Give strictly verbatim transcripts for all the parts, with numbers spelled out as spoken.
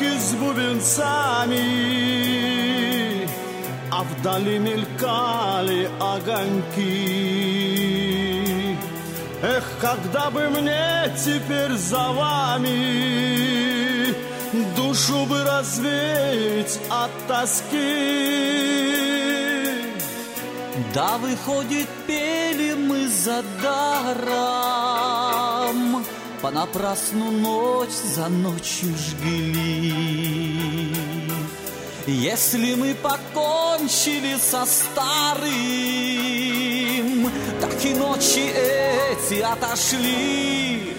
тройки с бубенцами, а вдали мелькали огоньки. Эх, когда бы мне теперь за вами душу бы развеять от тоски. Да, выходит, пели мы за даром, понапрасну ночь за ночью жгли. Если мы покончили со старым, так и ночи эти отошли.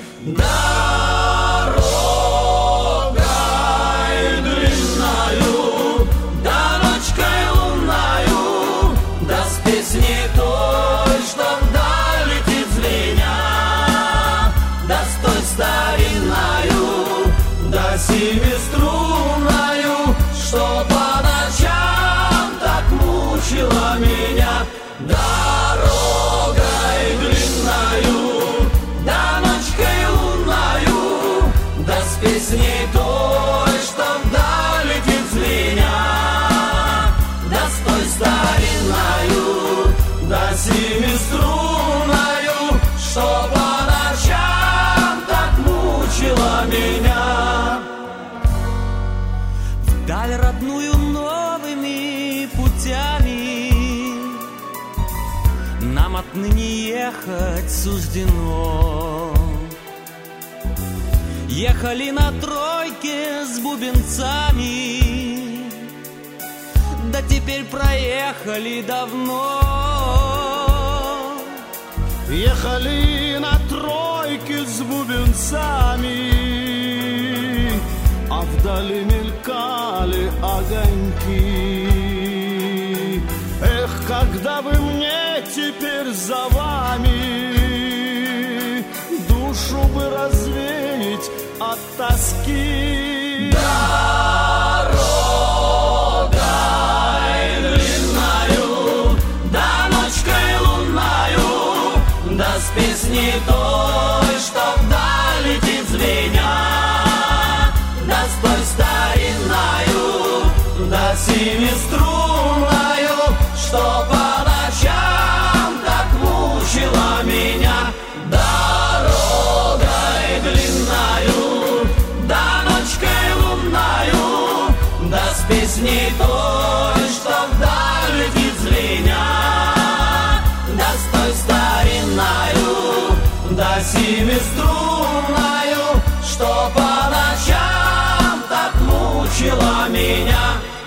Дорогой длинною, да ночкой лунною, да с песней той, что вдаль летит звеня, да с той старинною, да семиструнною, что по ночам так мучила меня. Дорогой длинною, да ночкой лунною, да с песней той, что вдаль летит звеня, да с той старинною, да семиструнною, что по ночам так мучила меня. Вдаль родную новыми путями нам отныне ехать суждено. Ехали на тройке с бубенцами, да теперь проехали давно. Ехали на тройке с бубенцами, а вдали мелькали огоньки. Эх, когда бы мне теперь за вами душу бы развеять от тоски. Дорогой длинною, да ночкой лунною, да с песней той, что вдаль летит звеня, да с той старинною, да семиструнною, что по ночам так мучила меня. Дорогой длинною, да ночкой лунною, да с песней той, что вдаль летит звеня, да с той старинною, да семиструнною, что по ночам так мучила меня.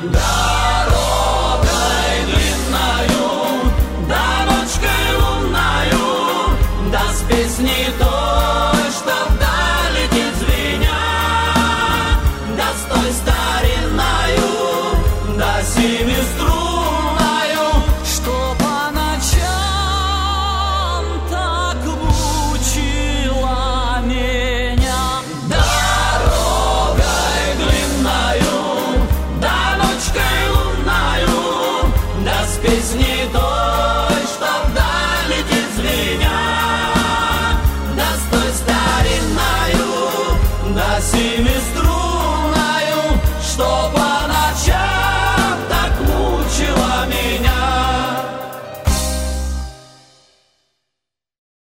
Дорогой длинною, да ночкой лунною, да с песней той, что вдаль летит звеня, да с той старинною, да семиструнною, что по ночам так мучила меня. Дорогой длинною, да ночкой лунною, да с песней той, что вдаль летит звеня, да с той старинною, да семи